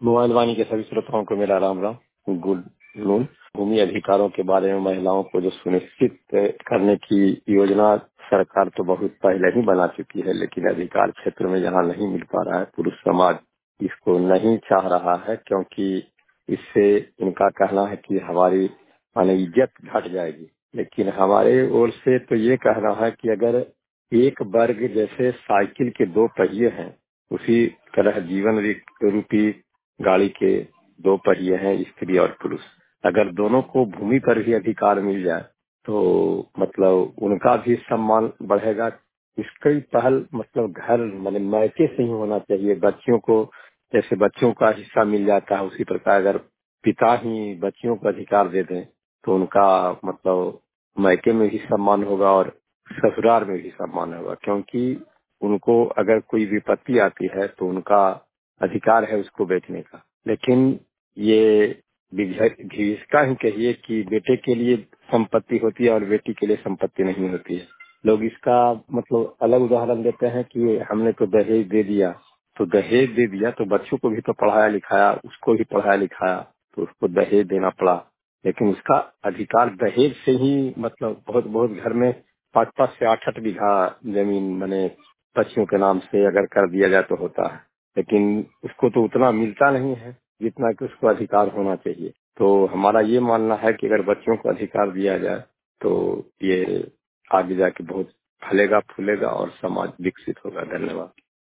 Mobile वाणी के सभी श्रोताओं को मेरा राम राम, गुड नून। भूमि अधिकारों के बारे में महिलाओं को जो सुनिश्चित करने की योजना सरकार तो बहुत पहले ही बना चुकी है, लेकिन अधिकार क्षेत्र में जहाँ नहीं मिल पा रहा है, पुरुष समाज इसको नहीं चाह रहा है, क्योंकि इससे इनका कहना है कि हमारी माने इज्जत घट जाएगी। लेकिन हमारे ओर से तो ये कहना है कि अगर एक वर्ग जैसे साइकिल के दो पहिए हैं, उसी तरह जीवन रूपी गाड़ी के दो पहिए हैं, स्त्री और पुरुष। अगर दोनों को भूमि पर भी अधिकार मिल जाए तो मतलब उनका भी सम्मान बढ़ेगा। इसकी पहल मतलब घर माने मायके से ही होना चाहिए। बच्चियों को जैसे बच्चों का हिस्सा मिल जाता है, उसी प्रकार अगर पिता ही बच्चियों को अधिकार दे दें तो उनका मतलब मायके में भी सम्मान होगा और ससुराल में भी सम्मान होगा, क्योंकि उनको अगर कोई विपत्ति आती है तो उनका अधिकार है उसको बेचने का। लेकिन ये घिसका ही कहिए कि बेटे के लिए संपत्ति होती है और बेटी के लिए संपत्ति नहीं होती है। लोग इसका मतलब अलग उदाहरण देते हैं कि हमने तो दहेज दे दिया, तो दहेज दे दिया तो बच्चों को भी तो पढ़ाया लिखाया, उसको भी पढ़ाया लिखाया, तो उसको दहेज देना पड़ा। लेकिन उसका अधिकार दहेज से ही मतलब बहुत बहुत घर में 5-5 से 8-8 बीघा जमीन मैंने बच्चियों के नाम से अगर कर दिया जाए तो होता है। लेकिन उसको तो उतना मिलता नहीं है जितना कि उसको अधिकार होना चाहिए। तो हमारा ये मानना है कि अगर बच्चों को अधिकार दिया जाए तो ये आगे जाके बहुत फलेगा फूलेगा और समाज विकसित होगा। धन्यवाद।